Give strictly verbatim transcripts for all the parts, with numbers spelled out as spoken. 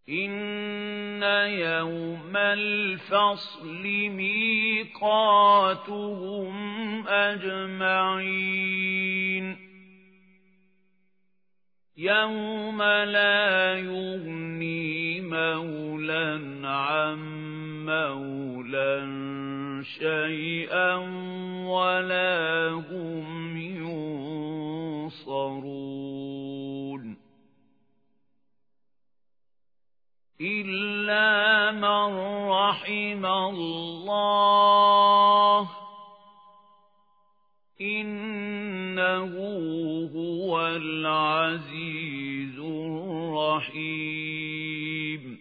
إن يوم الفصل ميقاتهم أجمعين يوم لا يغني مولى عن مولى شيئا ولا هم ينصرون إلا من رحم الله إنه هو العزيز الرحيم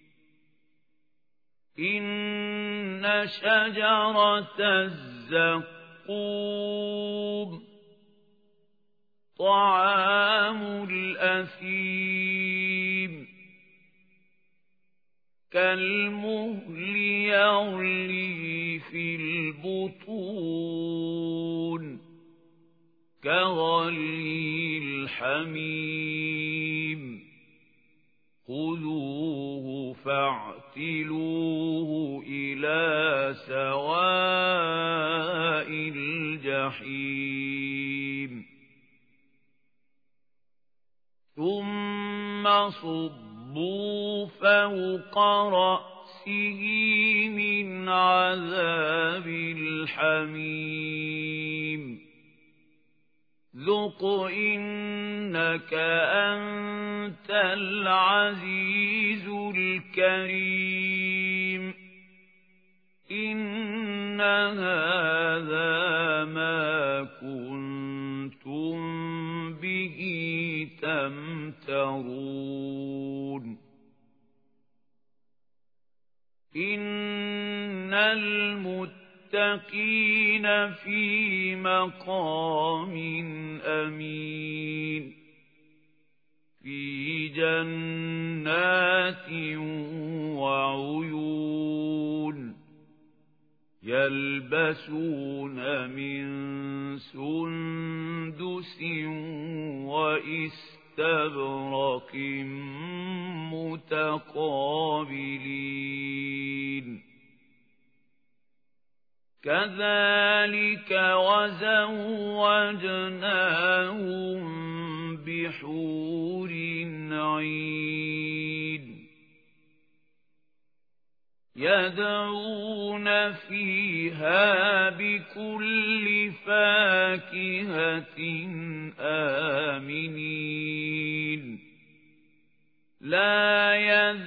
إن شجرة الزقوم طعام الأثيم كالمهل يغلي في البطون كغلي الحميم خذوه فاعتلوه إلى سواء الجحيم ثم صبوا فوق رأسه من عذاب الحميم ذق إنك أنت العزيز الكريم إن هذا ما كنتم به تمترون إن المتقين في مقام أمين في جنات وعيون يلبسون من سندس وإستبرق متقابلين كذلك وزوجناهم بحور عين يدعون فيها بكل فاكهة آمنين لا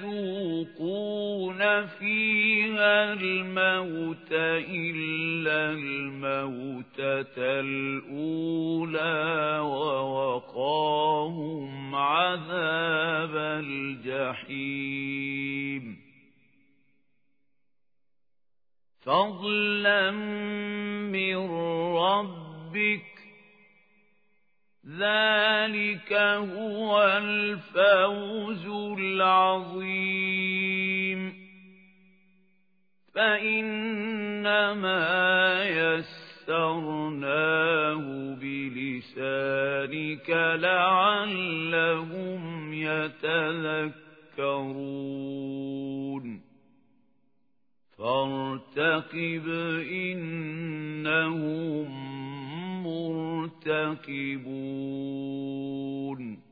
يذوقون فيها الموت إلا الموتة الأولى ووقاهم عذاب الجحيم فضلا من ربك ذلك هو الفوز العظيم فإنما يسرناه بلسانك لعلهم يتذكرون فارتقب إنهم مرتقبون